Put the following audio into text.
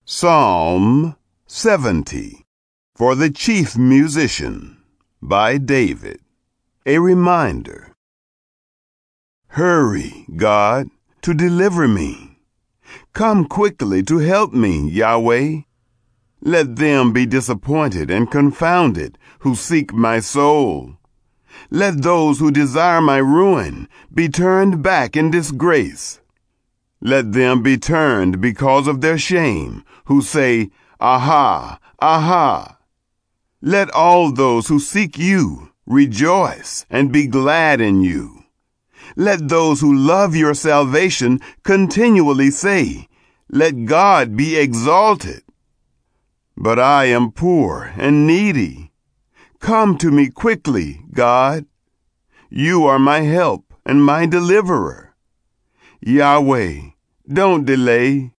Psalm 70 for the chief musician by David. A reminder. Hurry, God, to deliver me. Come quickly to help me, Yahweh. Let them be disappointed and confounded who seek my soul. Let those who desire my ruin be turned back in disgrace. Let them be turned because of their shame, who say, Aha, aha. Let all those who seek you rejoice and be glad in you. Let those who love your salvation continually say, Let God be exalted. But I am poor and needy. Come to me quickly, God. You are my help and my deliverer. Yahweh, don't delay.